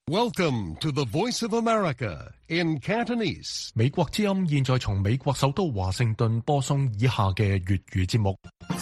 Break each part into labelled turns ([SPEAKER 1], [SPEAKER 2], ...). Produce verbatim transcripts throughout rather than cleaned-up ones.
[SPEAKER 1] Welcome to the Voice of America in Cantonese.
[SPEAKER 2] 美國之音現在從美國首都華盛頓播送以下嘅粵語節目。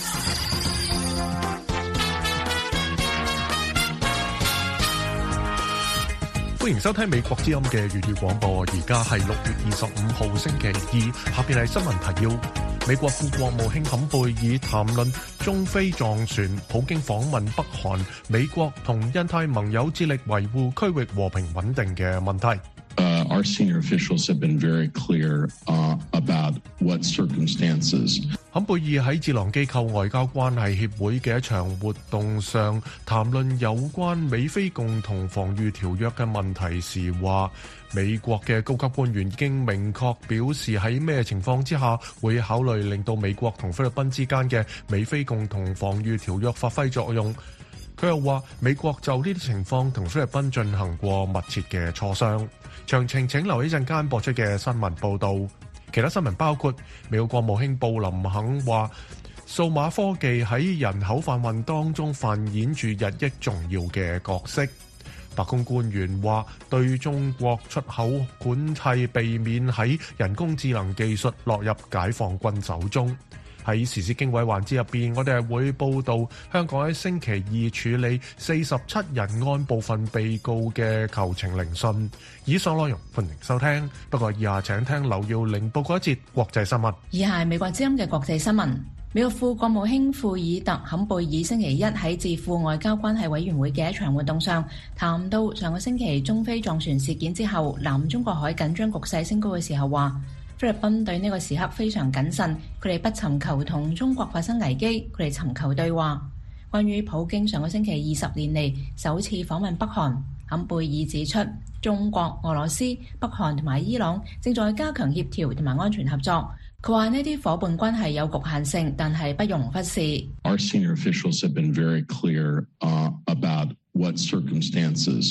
[SPEAKER 2] 歡迎收聽美國之音嘅粵語廣播，而家係六月二十五號星期二，下邊係新聞提要。美國副國務卿坎貝爾談論中非撞船，普京訪問北韓，美國同印太盟友致力維護區域和平穩定嘅問題。
[SPEAKER 3] Uh, our senior officials have been very clear uh, about what circumstances.
[SPEAKER 2] 坎貝爾喺智囊機構外交關係協會嘅一場活動上談論有關美菲共同防禦條約嘅問題時話，美國嘅高級官員已經明確表示喺咩情況之下會考慮令到美國同菲律賓之間嘅美菲共同防禦條約發揮作用。佢又話美國就呢啲情況同菲律賓進行過密切嘅磋商。詳情請留意一陣間播出嘅新聞報導。其他新聞包括美國國務卿布林肯話，數碼科技喺人口販運當中扮演住日益重要嘅角色。白宮官員話，對中國出口管制避免喺人工智能技術落入解放軍手中。喺時事經緯環節入邊，我哋係會報道香港喺星期二處理四十七人案部分被告嘅求情聆訊。以上內容歡迎收聽，不過以下請聽劉耀玲報告一節國際新聞。
[SPEAKER 4] 以下係美國之音嘅國際新聞。美國副國務卿庫爾特坎貝爾星期一喺智庫外交關係委員會嘅一場活動上，談到上個星期中非撞船事件之後，南中國海緊張局勢升高嘅時候話，菲律賓對呢個時刻非常謹慎，佢哋不尋求同中國發生危機，佢哋尋求對話。關於普京上個星期二十年嚟首次訪問北韓，坎貝爾指出，中國、俄羅斯、北韓同埋伊朗正在加強協調同埋安全合作。佢話呢啲夥伴關係有局限性，但係不容忽視。
[SPEAKER 3] Our senior officials have been very clear uh, about what circumstances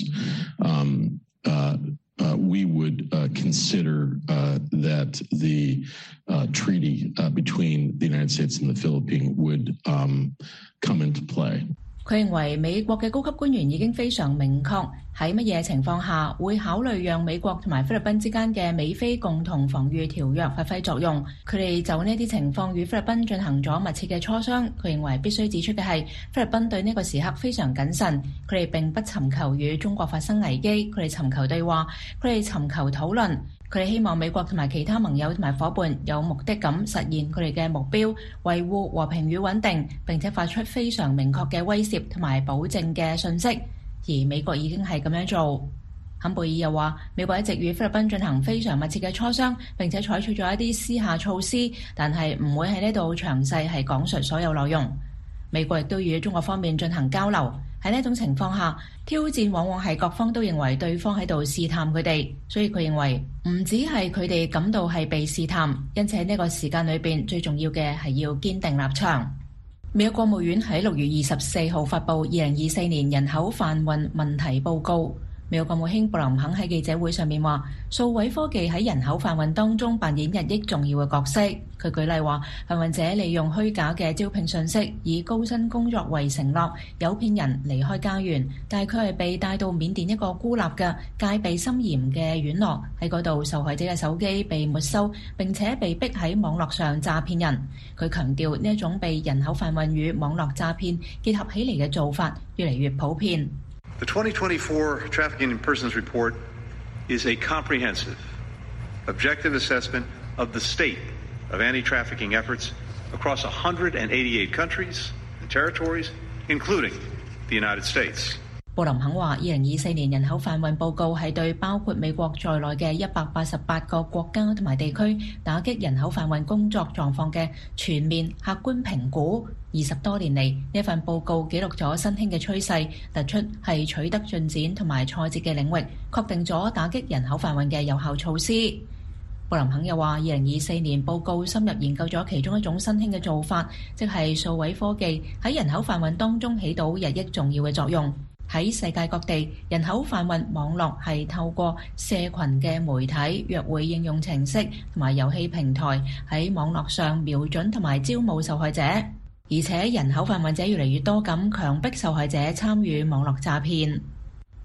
[SPEAKER 3] um, uh, Uh, we would uh, consider uh, that the uh, treaty uh, between the United States and the Philippines would um, come into play.
[SPEAKER 4] 佢認為美國嘅高級官員已經非常明確喺乜嘢情況下會考慮讓美國同埋菲律賓之間嘅美菲共同防禦條約發揮作用。佢哋就呢啲情況與菲律賓進行咗密切嘅磋商。佢認為必須指出嘅係，菲律賓對呢個時刻非常謹慎，佢哋並不尋求與中國發生危機，佢哋尋求對話，佢哋尋求討論。佢哋希望美國同埋其他盟友同埋夥伴有目的咁實現佢哋嘅目標，維護和平與穩定，並且發出非常明確嘅威懾同埋保證嘅信息。而美國已經係咁樣做。坎貝爾又話，美國一直與菲律賓進行非常密切嘅磋商，並且採取咗一啲私下措施，但係唔會喺呢度詳細係講述所有內容。美國亦都與中國方面進行交流。喺呢種情況下，挑戰往往係各方都認為對方喺度試探佢哋，所以佢認為唔止係佢哋感到係被試探，因此喺呢個時間裏邊最重要嘅係要堅定立場。美國國務院喺六月二十四號發布二零二四年人口販運問題報告。美國國務卿布林肯喺記者會上面話，數位科技喺人口販運當中扮演日益重要嘅角色。佢舉例話，販運者利用虛假嘅招聘信息，以高薪工作為承諾，誘騙人離開家園，但係佢係被帶到緬甸一個孤立嘅戒備森嚴嘅院落，喺嗰度受害者嘅手機被沒收，並且被逼喺網絡上詐騙人。佢強調呢一種被人口販運與網絡詐騙結合起嚟嘅做法越嚟越普遍。
[SPEAKER 5] The twenty twenty-four Trafficking in Persons Report is a comprehensive, objective assessment of the state of anti-trafficking efforts across one hundred eighty-eight countries and territories, including the United States.
[SPEAKER 4] 布林肯話，二零二四年人口販運報告係對包括美國在內嘅一百八十八個國家同埋地區打擊人口販運工作狀況嘅全面客觀評估。二十多年嚟，呢份報告記錄咗新興嘅趨勢，突出係取得進展同埋挫折嘅領域，確定咗打擊人口販運嘅有效措施。布林肯又話，二零二四年報告深入研究咗其中一種新興嘅做法，即係數位科技喺人口販運當中起到日益重要嘅作用。喺世界各地，人口販運網絡係透過社群嘅媒體、約會應用程式同埋遊戲平台喺網絡上瞄準同埋招募受害者，而且人口販運者越嚟越多咁強迫受害者參與網絡詐騙。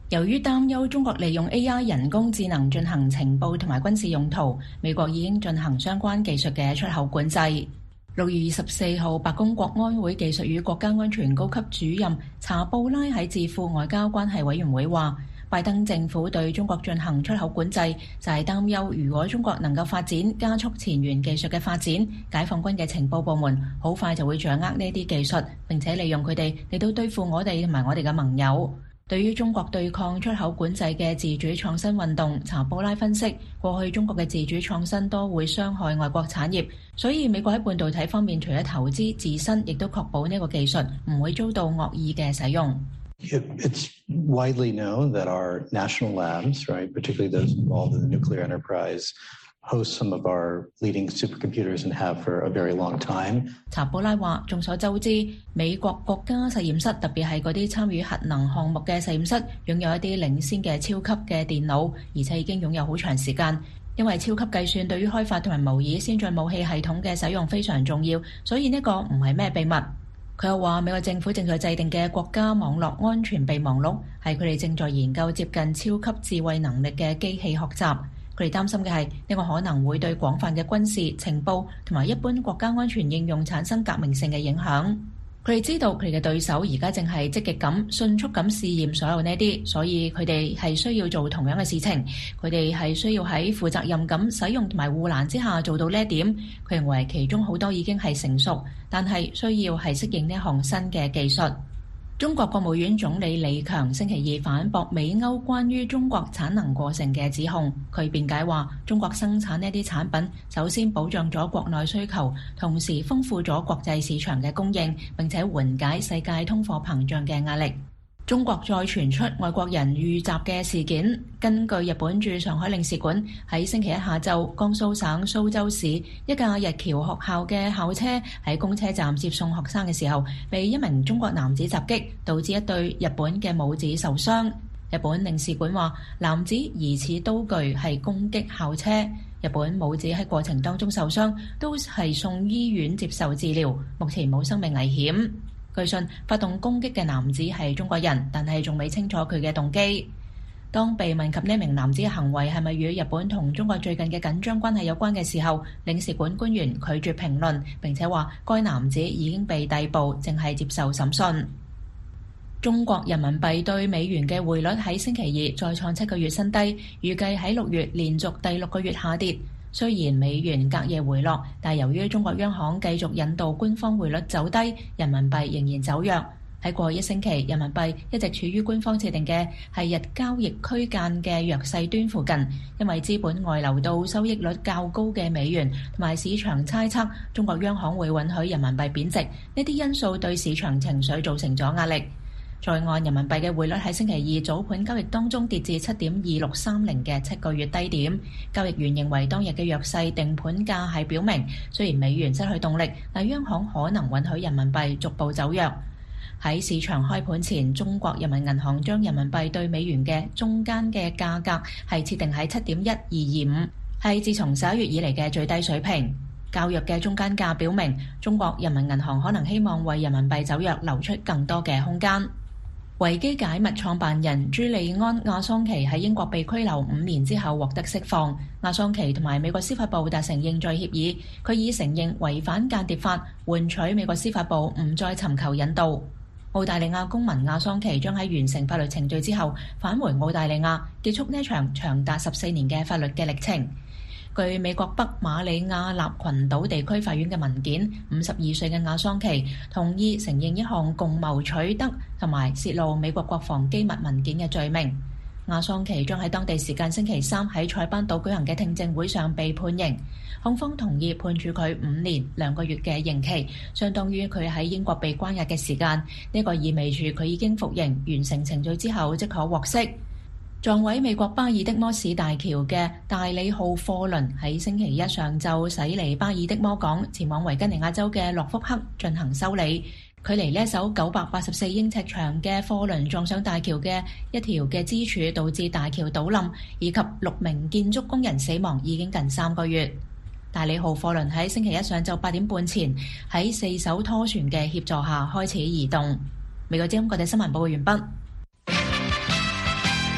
[SPEAKER 4] 由於擔憂中國利用 A I 人工智能進行情報同埋軍事用途，美國已經進行相關技術嘅出口管制。六月二十四號，白宮國安會技術與國家安全高級主任查布拉喺智庫外交關係委員會話，拜登政府對中國進行出口管制，就係擔憂如果中國能夠發展加速前沿技術嘅發展，解放軍嘅情報部門好快就會掌握呢啲技術，並且利用佢哋嚟到對付我哋同埋我哋嘅盟友。對於中國對抗出口管制嘅自主創新運動，查布拉分析，過去中國嘅自主創新多會傷害外國產業，所以美國喺半導體方面除咗投資自身，亦都確保呢個技術唔會遭到惡意嘅使用。
[SPEAKER 6] It's widely known that our national labs, right, particularly those involved in the nuclear enterprise, host some of our leading supercomputers and have for a very long time.
[SPEAKER 4] 查布拉話，眾所周知，美國國家實驗室，特別係嗰啲參與核能項目嘅實驗室，擁有一啲領先嘅超級嘅電腦，而且已經擁有好長時間。因為超級計算對於開發同埋模擬先進武器系統嘅使用非常重要，所以呢個唔係咩秘密。佢又話，美國政府正在制定嘅國家網絡安全備忘錄，係佢哋正在研究接近超級智慧能力嘅機器學習。佢哋擔心嘅係呢個可能會對廣泛嘅軍事情報同埋一般國家安全應用產生革命性嘅影響。佢哋知道佢哋嘅對手而家正係積極咁、迅速咁試驗所有呢啲，所以佢哋係需要做同樣嘅事情。佢哋係需要喺負責任咁使用同埋護欄之下做到呢一點。佢認為其中好多已經係成熟，但係需要係適應呢一項新嘅技術。中國國務院總理李強星期二反駁美歐關於中國產能過剩嘅指控。佢辯解話，中國生產呢啲產品，首先保障咗國內需求，同時豐富咗國際市場嘅供應，並且緩解世界通貨膨脹嘅壓力。中國再傳出外國人遇襲嘅事件。根據日本駐上海領事館喺星期一下晝，江蘇省蘇州市一架日僑學校嘅校車喺公車站接送學生嘅時候，被一名中國男子襲擊，導致一對日本嘅母子受傷。日本領事館話，男子疑似刀具係攻擊校車，日本母子喺過程當中受傷，都係送醫院接受治療，目前冇生命危險。據信發動攻擊嘅男子係中國人，但係仲未清楚佢嘅動機。當被問及呢名男子嘅行為係咪與日本同中國最近嘅緊張關係有關嘅時候，領事館官員拒絕評論，並且話該男子已經被逮捕，正係接受審訊。中國人民幣對美元嘅匯率喺星期二再創七個月新低，預計喺六月連續第六個月下跌。雖然美元隔夜回落，但由於中國央行繼續引導官方匯率走低，人民幣仍然走弱。喺過去一星期，人民幣一直處於官方設定嘅係日交易區間嘅弱勢端附近，因為資本外流到收益率較高嘅美元，同埋市場猜測中國央行會允許人民幣貶值，呢啲因素對市場情緒造成咗壓力。在岸人民幣嘅匯率喺星期二早盤交易當中跌至七點二六三零嘅七個月低點。交易員認為當日嘅弱勢定盤價係表明，雖然美元失去動力，但央行可能允許人民幣逐步走弱。喺市場開盤前，中國人民銀行將人民幣對美元嘅中間嘅價格係設定喺七點一二二五，係自從十一月以嚟嘅最低水平。較弱嘅中間價表明，中國人民銀行可能希望為人民幣走弱留出更多嘅空間。維基解密創辦人朱利安·亞桑奇喺英國被拘留五年之後獲得釋放。亞桑奇同埋美國司法部達成認罪協議，佢以承認違反間諜法換取美國司法部唔再尋求引渡。澳大利亞公民亞桑奇將喺完成法律程序之後返回澳大利亞，結束呢場長達十四年嘅法律嘅歷程。據美國北馬里亞納群島地區法院嘅文件，五十二歲嘅亞桑奇同意承認一項共謀取得同埋泄露美國國防機密文件嘅罪名。亞桑奇將喺當地時間星期三喺塞班島舉行嘅聽證會上被判刑，控方同意判處佢五年兩個月嘅刑期，相當於佢喺英國被關押嘅時間。呢個意味住佢已經服刑，完成程序之後即可獲釋。撞毀美國巴爾的摩市大橋嘅大里號貨輪喺星期一上晝駛離巴爾的摩港，前往維吉尼亞州嘅諾福克進行修理。距離呢艘九百八十四英尺長嘅貨輪撞上大橋嘅一條嘅支柱，導致大橋倒冧，以及六名建築工人死亡，已經近三個月。大里號貨輪喺星期一上晝八點半前喺四艘拖船嘅協助下開始移動。美國之音國際新聞報告完畢。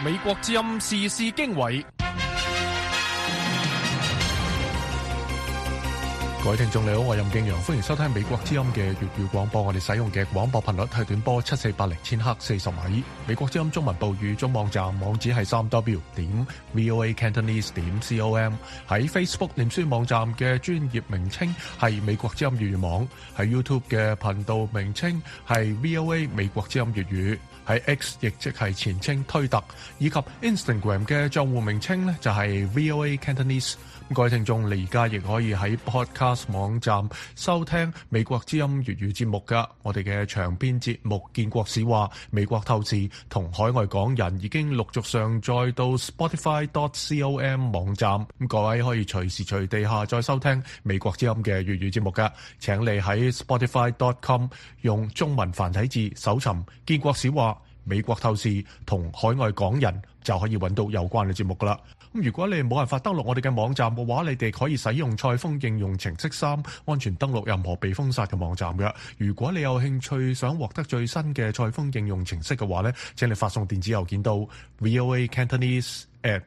[SPEAKER 2] 美國之音時事經緯。各位聽眾你好，我係任敬陽，歡迎收聽美國之音嘅粵語廣播。我哋使用嘅廣播頻率係短波七四八零千赫四十米。美國之音中文部語中網站網址係三 w 點 voa cantonese 點 com。喺 Facebook 臉書網站嘅專頁名稱係美國之音粵語網，喺 YouTube 嘅頻道名稱係 VOA 美國之音粵語，喺 X 亦即係前稱推特，以及 Instagram 嘅賬戶名稱呢就係 VOA Cantonese。各位聽眾，你而家亦可以喺 Podcast 網站收聽美國之音粵語節目噶。我哋嘅長篇節目《建國史話》、美國透視同海外港人已經陸續上載到 Spotify dot com 網站。咁各位可以隨時隨地下載收聽美國之音嘅粵語節目噶。請你喺 Spotify dot com 用中文繁體字搜尋《建國史話》、美國透視同海外港人，就可以揾到有關嘅節目噶啦。咁如果你冇辦法登錄我哋嘅網站嘅話，你哋可以使用賽豐應用程式三安全登錄任何被封殺嘅網站嘅。如果你有興趣想獲得最新嘅賽豐應用程式嘅話呢，請你發送電子郵件到 voa cantonese at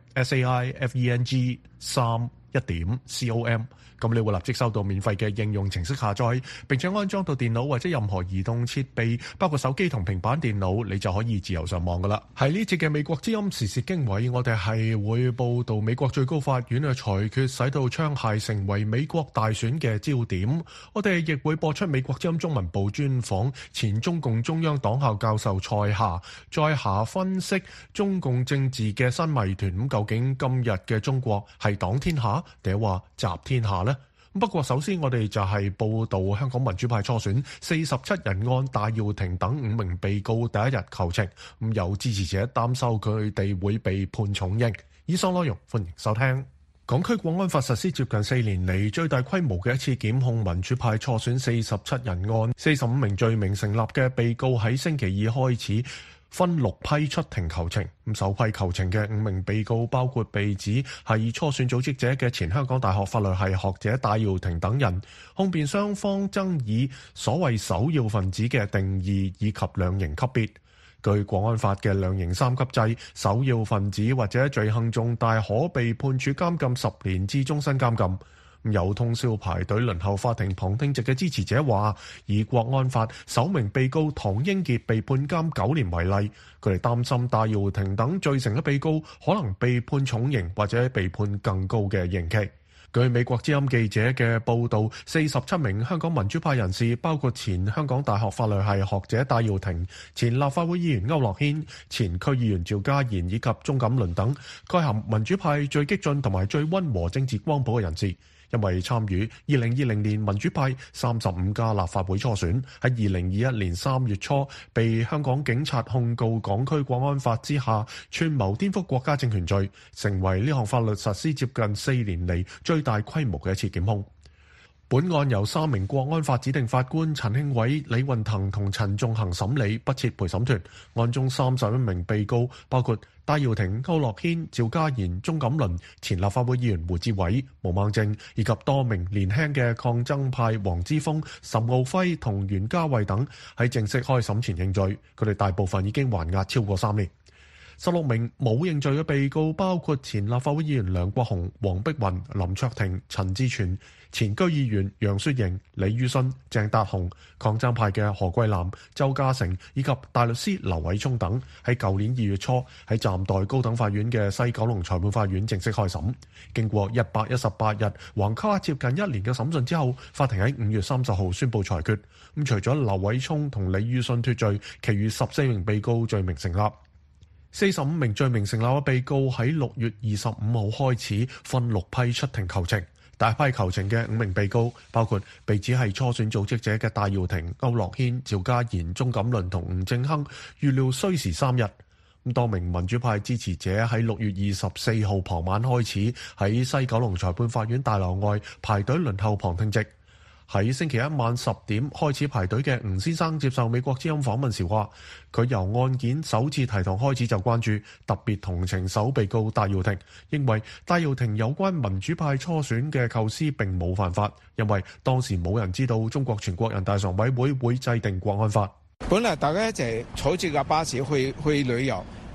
[SPEAKER 2] saifeng 三一點 com。咁你會立即收到免費嘅應用程式下載，並且安裝到電腦或者任何移動設備，包括手機同平板電腦，你就可以自由上網噶啦。喺呢節嘅美國之音時事經緯，我哋係會報道美國最高法院嘅裁決，使到槍械成為美國大選嘅焦點。我哋亦會播出美國之音中文部專訪前中共中央黨校教授蔡霞，在下分析中共政治嘅新謎團。咁究竟今日嘅中國係黨天下定係話集天下呢？不過首先我哋就係報道香港民主派初選四十七人案戴耀廷等五名被告第一日求情，咁有支持者擔憂佢哋會被判重刑。以上內容歡迎收聽。港區國安法實施接近四年嚟，最大規模嘅一次檢控民主派初選四十七人案，四十五名罪名成立嘅被告喺星期二開始分六批出庭求情。咁首批求情嘅五名被告包括被指係初選組織者嘅前香港大學法律系學者戴耀廷等人。控辯雙方爭議所謂首要分子嘅定義以及量刑級別。據國安法嘅量刑三級制，首要分子或者罪行重大可被判處監禁十年至終身監禁。有通宵排隊輪候法庭旁聽席嘅支持者話，以國安法首名被告唐英傑被判監九年為例，佢哋擔心戴耀廷等罪成嘅被告可能被判重刑或者被判更高嘅刑期。據美國之音記者嘅報導，四十七名香港民主派人士，包括前香港大學法律系學者戴耀廷、前立法會議員區諾軒、前區議員趙家賢以及鍾錦麟等，概含民主派最激進同埋最溫和政治光譜嘅人士。因為參與二零二零年民主派三十五家立法會初選，喺二零二一年三月初被香港警察控告港區國安法之下串謀顛覆國家政權罪，成為呢項法律實施接近四年嚟最大規模嘅一次檢控。本案由三名國安法指定法官陳慶偉、李運騰同陳仲衡審理，不設陪審團。案中三十一名被告包括戴耀廷、區諾軒、趙家賢、鍾錦麟、前立法會議員胡志偉、毛孟靜以及多名年輕嘅抗爭派黃之鋒、岑敖暉同袁嘉蔚等，喺正式開審前認罪，佢哋大部分已經還押超過三年。十六名冇認罪嘅被告包括前立法會議員梁國雄、黃碧雲、林卓廷、陳志全、前區議員楊雪盈、李宇信、鄭達鴻、抗爭派嘅何桂藍、周家成以及大律師劉偉聰等，喺舊年二月初喺暫代高等法院嘅西九龍裁判法院正式開審。經過一百一十八日橫跨接近一年嘅審訊之後，法庭喺五月三十號宣布裁決。咁除咗劉偉聰同李宇信脫罪，其餘十四名被告罪名成立。四十五名罪名成立嘅被告喺六月二十五號開始分六批出庭求情。第一批求情嘅五名被告包括被指係初選組織者嘅戴耀廷、區諾軒、趙家賢、鍾錦麟同吳正亨，預料需時三日。咁多名民主派支持者喺六月二十四號傍晚開始喺西九龍裁判法院大樓外排隊輪候旁聽席。喺星期一晚十點開始排隊嘅吳先生接受美國之音訪問時話，佢由案件首次提堂開始就關注，特別同情首被告戴耀廷，認為戴耀廷有關民主派初選嘅構思並冇犯法，因為當時冇人知道中國全國人大常委會會制定國安法。
[SPEAKER 7] 本來大家一齊坐住架巴士去去旅遊，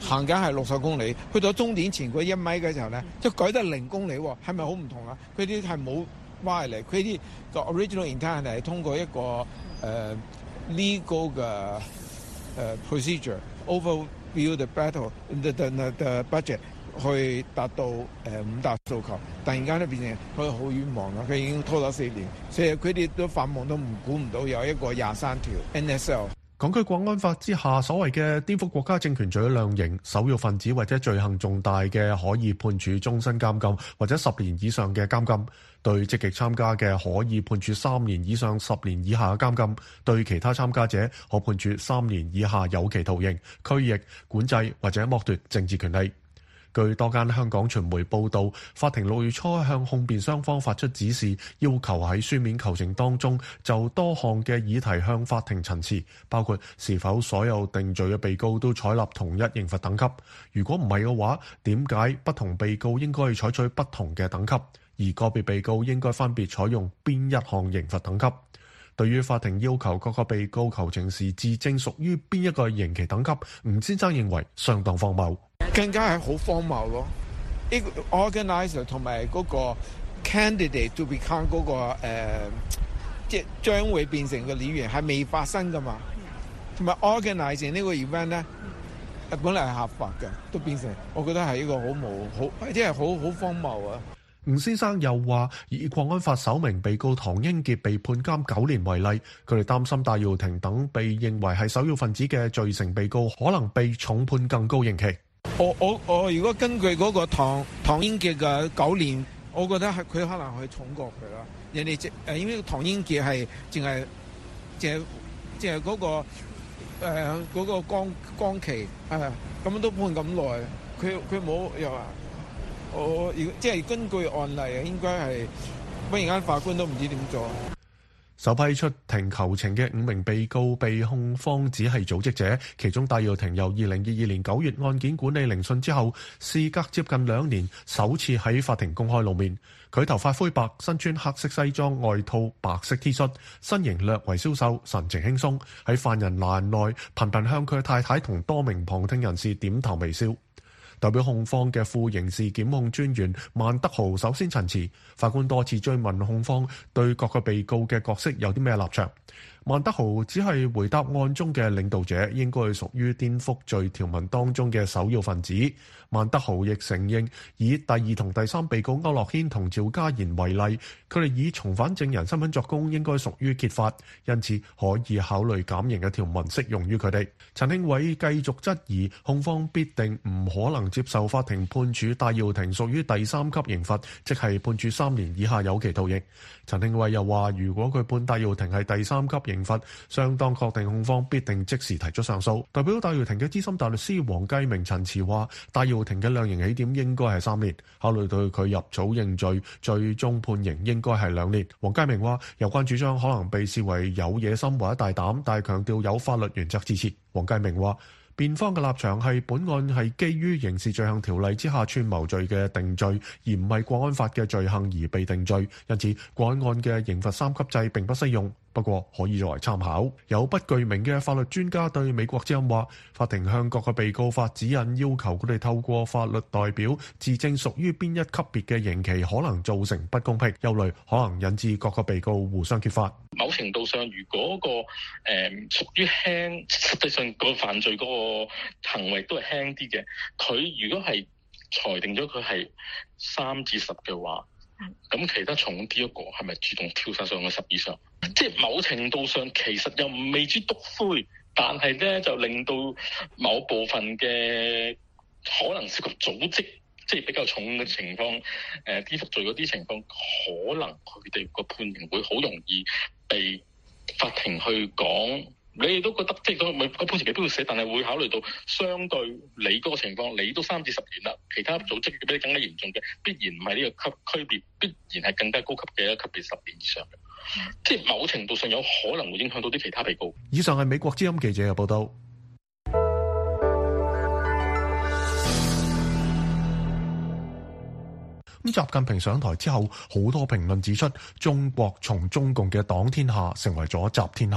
[SPEAKER 7] 行緊係六十公里，去到終點前嗰一米嘅時候咧，就改得零公里喎，係咪好唔同啊？佢啲係冇歪嚟，佢啲個 original intent 係通過一個誒、uh, legal 嘅誒、uh, procedure overview the battle the the the budget 去達到誒、uh, 五大訴求，突然間咧變成佢好冤枉啦，佢已經拖咗四年，所以佢哋都發夢都唔估唔到有一個廿三條 N S L。
[SPEAKER 2] 港區國安法之下，所謂嘅顛覆國家政權罪量刑，首要分子或者罪行重大嘅可以判處終身監禁或者十年以上嘅監禁，對積極參加嘅可以判處三年以上十年以下嘅監禁，對其他參加者可判處三年以下有期徒刑、拘役、管制或者剝奪政治權利。據多間香港傳媒報道，法庭六月初向控辯雙方發出指示，要求喺書面求情當中就多項嘅議題向法庭陳詞，包括是否所有定罪嘅被告都採納同一刑罰等級，如果唔係嘅話，點解不同被告應該採取不同嘅等級，而個別被告應該分別採用邊一項刑罰等級。對於法庭要求各個被告求情時自證屬於邊一個刑期等級，吳先生認為相當荒謬。
[SPEAKER 7] 更加係好荒謬咯！呢個 organizer 同埋嗰個 candidate to become 嗰、那個誒，即、呃、係將會變成嘅議員係未發生噶嘛？同埋 organizing 呢個 event 咧，本嚟係合法嘅，都變成我覺得係一個好無好，即係好好荒謬啊！
[SPEAKER 2] 吳先生又話，以國安法首名被告唐英傑被判監九年為例，佢哋擔心戴耀廷等被認為係首要分子嘅罪成被告可能被重判更高刑期。
[SPEAKER 7] 我我我如果根據嗰個唐唐英傑嘅九年，我覺得係佢可能會重過佢啦。人哋即誒，因為唐英傑係淨係淨係淨係嗰個誒嗰、呃嗰個光光期啊，咁、呃、都判咁耐，佢佢冇又話我如即係根據案例啊，應該係忽然間法官都唔知點做。
[SPEAKER 2] 首批出庭求情嘅五名被告被控方只係組織者，其中戴耀廷由二零二二年九月案件管理聆訊之後，事隔接近兩年，首次喺法庭公開露面。佢頭髮灰白，身穿黑色西裝外套、白色 T 恤，身形略為消瘦，神情輕鬆，喺犯人欄內頻頻向佢太太同多名旁聽人士點頭微笑。代表控方嘅副刑事檢控專員萬德豪首先陳詞，法官多次追問控方對各個被告嘅角色有啲咩立場。萬德豪只係回答案中嘅領導者應該屬於顛覆罪條文當中嘅首要分子。萬德豪亦承認以第二同第三被告區諾軒同趙家賢為例，佢哋以從犯證人身份作供應該屬於揭發，因此可以考慮減刑嘅條文適用於佢哋。陳慶偉繼續質疑控方必定唔可能接受法庭判處戴耀廷屬於第三級刑罰，即係判處三年以下有期徒刑。陳慶偉又話，如果佢判戴耀廷係第三級刑罰，相當確定控方必定即時提出上訴。代表戴耀廷嘅資深大律師黃繼明陳詞話，戴耀廷嘅量刑起點應該係三年，考慮到佢入組認罪，最終判刑應該係兩年。黃繼明話，有關主張可能被視為有野心或者大膽，但係強調有法律原則支持。黃繼明話，辯方嘅立場係本案係基於刑事罪行條例之下串謀罪嘅定罪，而唔係國安法嘅罪行而被定罪，因此國安案嘅刑罰三級制並不適用。不過可以作為參考。有不具名嘅法律專家對美國之音話，法庭向各個被告發指引，要求佢哋透過法律代表自證屬於邊一級別嘅刑期，可能造成不公平，憂慮可能引致各個被告互相揭發。
[SPEAKER 8] 某程度上，如果個誒、呃、屬於輕，實際上個犯罪嗰個行為都係輕啲嘅，佢如果係裁定咗佢係三至十嘅話，咁其他重啲一個係咪自動跳晒上去十以上？即係某程度上其實又未知篤灰，但係咧就令到某部分嘅可能涉及組織，即係比較重嘅情況，誒顛覆罪嗰啲情況，可能佢哋個判刑會好容易被法庭去講。你哋都覺得即係個咪個判詞未必會寫，但係會考慮到相對你嗰個情況，你都三至十年啦，其他組織比你更加嚴重嘅，必然唔係呢個級區別，必然係更加高級嘅一級別十年以上嘅，嗯、即係某程度上有可能會影響到啲其他被告。
[SPEAKER 2] 以上係美國之音記者嘅報道。咁習近平上台之後，好多評論指出，中國從中共嘅黨天下成為咗習天下。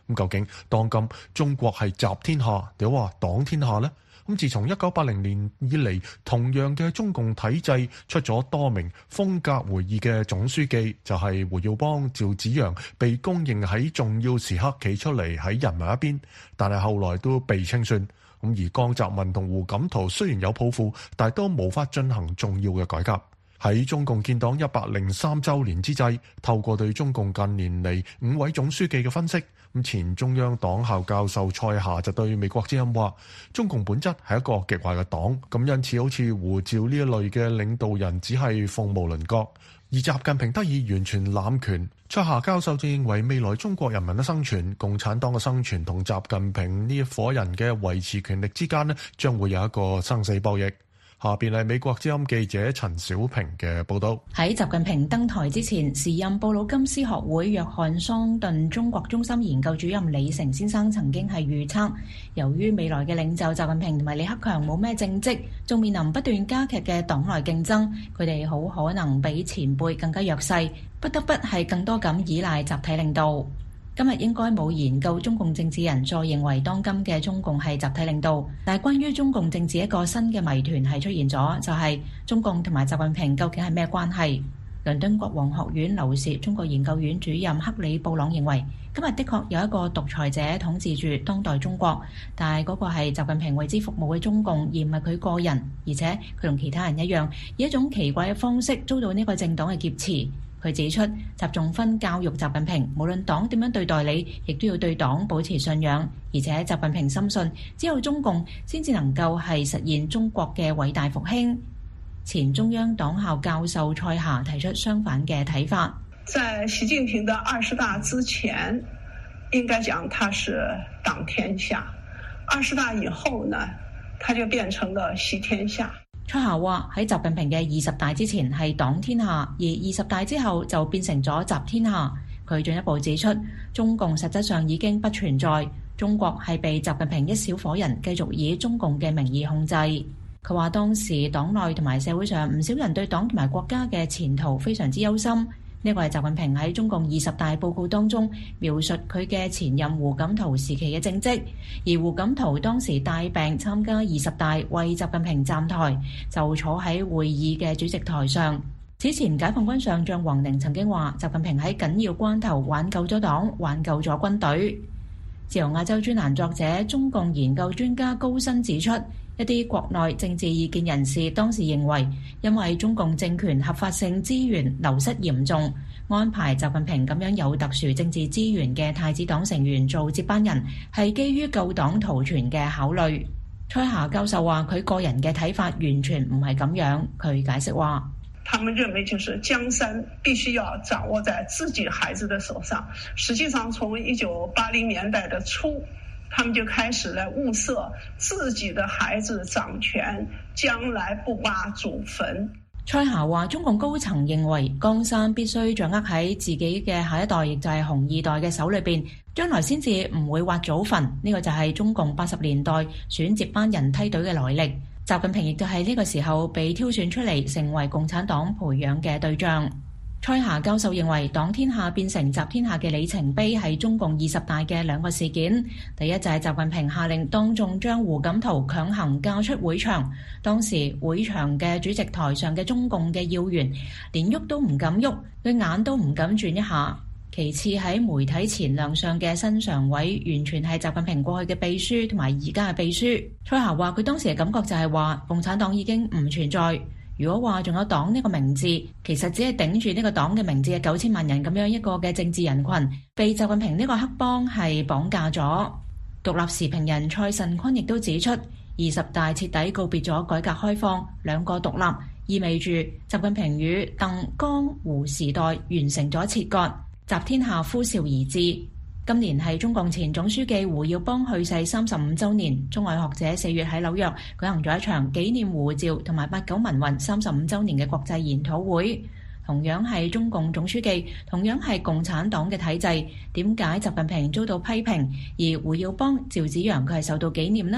[SPEAKER 2] 咁究竟當今中國係集天下定話黨天下呢？咁自從一九八零年以嚟，同樣嘅中共體制出咗多名風格會議嘅總書記，就係、是、胡耀邦、趙紫陽，被公認喺重要時刻企出嚟喺人民一邊，但係後來都被清算。咁而江澤民同胡錦濤雖然有抱負，但都無法進行重要嘅改革。喺中共建黨一百零三週年之際，透過對中共近年嚟五位總書記嘅分析，咁前中央黨校教授蔡霞就對美國之音話：中共本質係一個極壞嘅黨，咁因此好似胡趙呢一類嘅領導人只係鳳毛麟角，而習近平得以完全攬權。蔡霞教授就認為未來中國人民嘅生存、共產黨嘅生存同習近平呢一夥人嘅維持權力之間呢，將會有一個生死博弈。下邊係美國之音記者陳小平嘅報道。
[SPEAKER 4] 喺習近平登台之前，時任布魯金斯學會約翰桑頓中國中心研究主任李成先生曾經係預測，由於未來嘅領袖習近平同埋李克強冇咩政績，仲面臨不斷加劇嘅黨內競爭，佢哋好可能比前輩更加弱勢，不得不係更多咁依賴集體領導。今日應該冇研究中共政治人再認為當今嘅中共係集體領導，但係關於中共政治一個新嘅謎團係出現咗，就係、是、中共同埋習近平究竟係咩關係？倫敦國王學院劉氏中國研究院主任克里布朗認為，今日的確有一個獨裁者統治住當代中國，但係嗰個係習近平為之服務嘅中共，而唔係佢個人，而且佢同其他人一樣，以一種奇怪嘅方式遭到呢個政黨嘅劫持。佢指出，習仲勳教育習近平，無論黨點樣對待你，亦都要對黨保持信仰。而且習近平深信，只有中共先至能夠係實現中國嘅偉大復興。前中央黨校教授蔡霞提出相反嘅睇法。
[SPEAKER 9] 在習近平的二十大之前，應該講他是黨天下；二十大以後呢，他就變成了習天下。
[SPEAKER 4] 蔡霞話喺習近平嘅二十大之前係黨天下，而二十大之後就變成咗習天下。佢進一步指出，中共實質上已經不存在，中國係被習近平一小夥人繼續以中共嘅名義控制。佢話當時黨內同埋社會上唔少人對黨同埋國家嘅前途非常之憂心。呢個係習近平喺中共二十大報告當中描述佢嘅前任胡錦濤時期嘅政績，而胡錦濤當時帶病參加二十大，為習近平站台，就坐喺會議嘅主席台上。此前解放軍上將王寧曾經話，習近平喺緊要關頭挽救咗黨，挽救咗軍隊。自由亞洲專欄作者、中共研究專家高新指出，一啲國內政治意見人士當時認為，因為中共政權合法性資源流失嚴重，安排習近平咁樣有特殊政治資源嘅太子黨成員做接班人，係基於救黨圖存嘅考慮。蔡霞教授話，佢個人嘅睇法完全唔係咁樣。佢解釋話，
[SPEAKER 9] 他們認為就是江山必須要掌握在自己孩子的手上。實際上從一九八零年代的初，他們就開始來物色自己的孩子掌權，將來不挖祖墳。
[SPEAKER 4] 蔡霞話，中共高層認為江山必須掌握喺自己嘅下一代，亦就係紅二代嘅手裏邊，將來先至唔會挖祖墳。呢個就係中共八十年代選接班人梯隊嘅來歷。習近平亦都係呢個時候被挑選出嚟，成為共產黨培養嘅對象。蔡霞教授認為，黨天下變成習天下嘅里程碑係中共二十大嘅兩個事件。第一就係習近平下令當眾將胡錦濤強行嫁出會場，當時會場嘅主席台上嘅中共嘅要員連喐都唔敢喐，對眼都唔敢轉一下。其次喺媒體前亮相嘅新常委，完全係習近平過去嘅秘書同埋而家嘅秘書。蔡霞話佢當時嘅感覺就係話，共產黨已經唔存在。如果話仲有黨呢個名字，其實只係頂住呢個黨嘅名字嘅九千萬人咁樣一個嘅政治人群，被習近平呢個黑幫係綁架咗。獨立時評人蔡慎坤亦都指出，二十大徹底告別咗改革開放兩個獨立，意味住習近平與鄧江胡時代完成咗切割，習天下呼嘯而至。今年係中共前總書記胡耀邦去世三十五週年，中外學者四月喺紐約舉行咗一場紀念胡趙同埋八九民運三十五週年嘅國際研討會。同樣係中共總書記，同樣係共產黨嘅體制，點解習近平遭到批評，而胡耀邦、趙紫陽佢係受到紀念呢？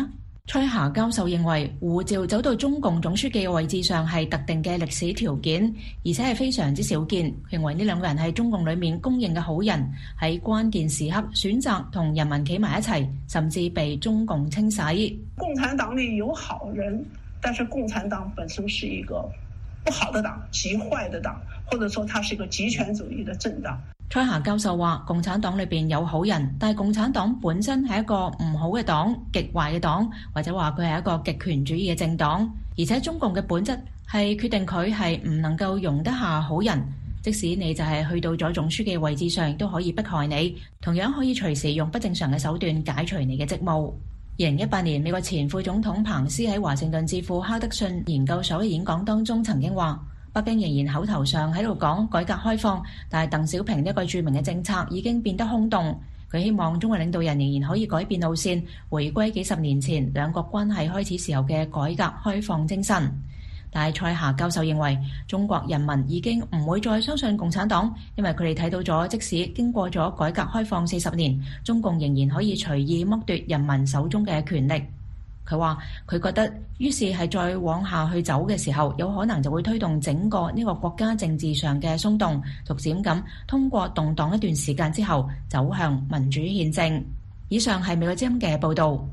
[SPEAKER 4] 蔡霞教授認為，護照走到中共總書記嘅位置上係特定嘅歷史條件，而且係非常之少見。認為呢兩個人係中共裡面公認嘅好人，喺關鍵時刻選擇同人民企埋一齊，甚至被中共清洗。
[SPEAKER 9] 共產黨裡有好人，但是共產黨本身是一個不好的黨，極壞的黨，或者說它是一個極權主義的政黨。
[SPEAKER 4] 蔡霞教授話，共產黨裏邊有好人，但係共產黨本身係一個唔好嘅黨，極壞嘅黨，或者話佢係一個極權主義嘅政黨。而且中共嘅本質係決定佢係唔能夠容得下好人，即使你就係去到咗總書記位置上，都可以迫害你，同樣可以隨時用不正常嘅手段解除你嘅職務。二零一八年，美國前副總統彭斯喺華盛頓智庫哈德遜研究所嘅演講當中曾經話，北京仍然口頭上喺度講改革開放，但係鄧小平呢一個著名嘅政策已經變得空洞。佢希望中國領導人仍然可以改變路線，回歸幾十年前兩國關係開始時候嘅改革開放精神。但係蔡霞教授認為，中國人民已經唔會再相信共產黨，因為佢哋睇到咗，即使經過咗改革開放四十年，中共仍然可以隨意剝奪人民手中嘅權力。佢話佢覺得，於是係再往下去走嘅時候，有可能就會推動整個呢個國家政治上嘅鬆動，逐漸咁通過動盪一段時間之後，走向民主憲政。以上係美國之音嘅報導。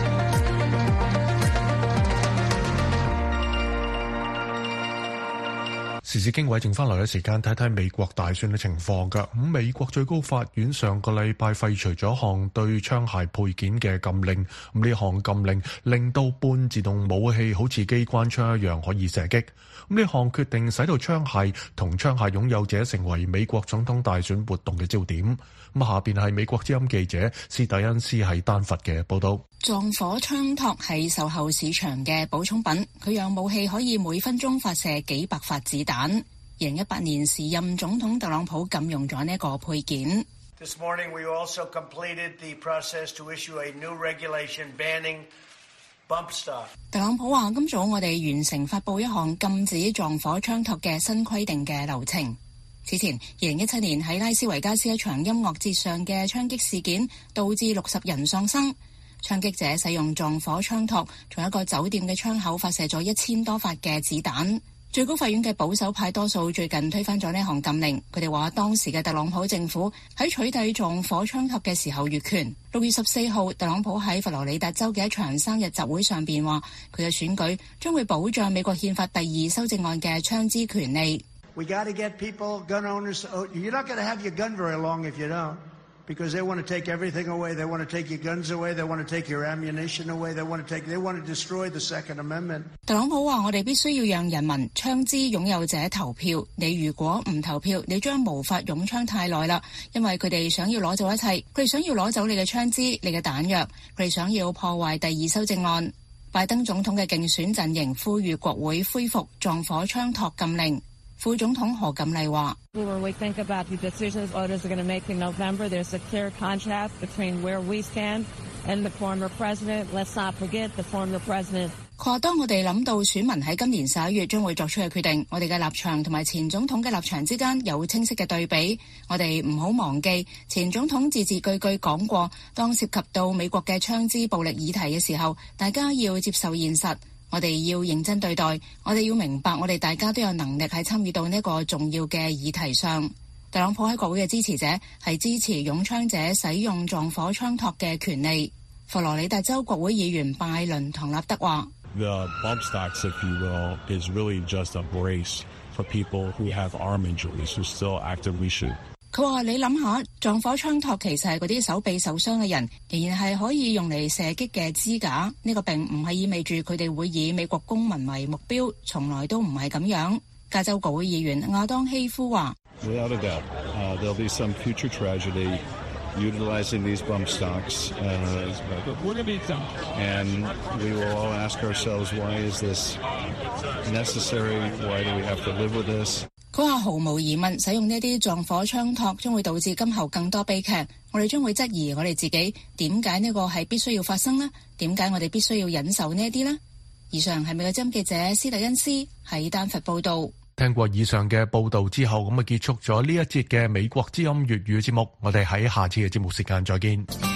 [SPEAKER 2] 時事經緯剩翻嚟嘅時間，睇睇美國大選嘅情況㗎。咁美國最高法院上個禮拜廢除咗項對槍械配件嘅禁令，咁呢項禁令令到半自動武器好似機關槍一樣可以射擊。咁呢項決定使到槍械同槍械擁有者成為美國總統大選活動嘅焦點。咁下邊係美國之音記者斯蒂恩斯喺丹佛嘅報道。
[SPEAKER 10] 撞火槍托係售後市場嘅補充品，佢讓武器可以每分鐘發射幾百發子彈。二零一八年時任總統特朗普禁用咗呢個配件。
[SPEAKER 11] This morning we also completed the process to issue a new regulation banning bump stock。
[SPEAKER 10] 特朗普話：今早我哋完成發布一項禁止撞火槍托嘅新規定嘅流程。此前，二零一七年喺拉斯維加斯一場音樂節上嘅槍擊事件，導致六十人喪生。槍擊者使用撞火槍托從一個酒店嘅窗口發射咗一千多發嘅子彈。最高法院嘅保守派多數最近推翻咗呢項禁令，佢哋話當時嘅特朗普政府喺取締撞火槍托嘅時候越權。六月十四號，特朗普喺佛羅里達州嘅一場生日集會上邊話，佢嘅選舉將會保障美國憲法第二修正案嘅槍支權利。
[SPEAKER 11] We got to get people, gun owners. You're not going to have your gun very long if you don't, because they want to take everything away. They want to take your guns away. They want to take your ammunition away. They want to take. They want to destroy the Second Amendment.
[SPEAKER 10] 特朗普話：我哋必須要讓人民槍支擁有者投票。你如果唔投票，你將無法擁槍太耐啦，因為佢哋想要攞走一切。佢哋想要攞走你嘅槍支、你嘅彈藥。佢哋想要破壞第二修正案。拜登總統嘅競選陣營呼籲國會恢復撞火槍托禁令。副總統何錦麗話：佢話當我哋諗到選民喺今年十一月將會作出嘅決定，我哋嘅立場同埋前總統嘅立場之間有清晰嘅對比。我哋唔好忘記前總統字字句句講過，當涉及到美國嘅槍支暴力議題嘅時候，大家要接受現實。我哋要認真對待，我哋要明白，我哋大家都有能力喺參與到呢個重要嘅議題上。特朗普喺國會嘅支持者係支持擁槍者使用撞火槍托嘅權利。佛羅里達州國會議員拜倫唐納德話
[SPEAKER 12] ：The bump stocks, if you will, is really just a brace for people who have arm injuries who still actively shoot。
[SPEAKER 10] 佢話：你諗下，撞火槍托其實係嗰啲手臂受傷嘅人，仍然係可以用嚟射擊嘅支架。呢個並唔係意味住佢哋會以美國公民為目標，從來都唔係咁樣。加州國會議員亞當希夫話
[SPEAKER 12] ：Without a doubt, uh, there'll be some future tragedy utilizing these bump stocks, uh, and we will all ask ourselves, why is this necessary? Why do we have to live with this?
[SPEAKER 10] 佢話毫無疑問，使用呢啲撞火槍托將會導致今後更多悲劇。我哋將會質疑我哋自己，點解呢個係必須要發生呢？點解我哋必須要忍受呢一啲呢？以上係美國之音記者斯蒂恩斯喺丹佛報道。
[SPEAKER 2] 聽過以上嘅報道之後，咁啊結束咗呢一節嘅美國之音粵語節目。我哋喺下次嘅節目時間再見。